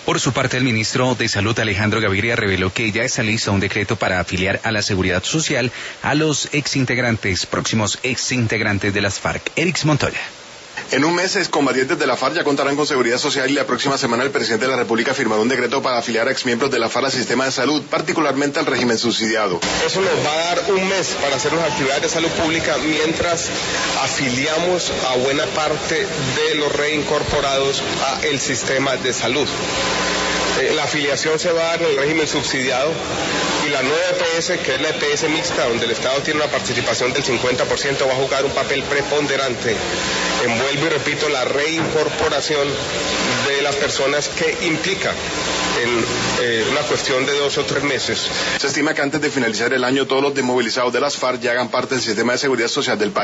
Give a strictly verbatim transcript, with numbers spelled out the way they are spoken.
Por su parte, el ministro de Salud, Alejandro Gaviria, reveló que ya está listo un decreto para afiliar a la Seguridad Social a los exintegrantes, próximos exintegrantes de las FARC. Erix Montoya. En un mes, excombatientes de la FARC ya contarán con seguridad social y la próxima semana el presidente de la República firmará un decreto para afiliar a exmiembros de la FARC al sistema de salud, particularmente al régimen subsidiado. Eso nos va a dar un mes para hacer las actividades de salud pública mientras afiliamos a buena parte de los reincorporados al sistema de salud. Eh, la afiliación se va a dar en el régimen subsidiado y la nueva E P S, que es la E P S mixta, donde el Estado tiene una participación del cincuenta por ciento, va a jugar un papel preponderante. Envuelvo y repito, la reincorporación de las personas que implica en eh, una cuestión de dos o tres meses. Se estima que antes de finalizar el año todos los desmovilizados de las FARC ya hagan parte del sistema de seguridad social del país.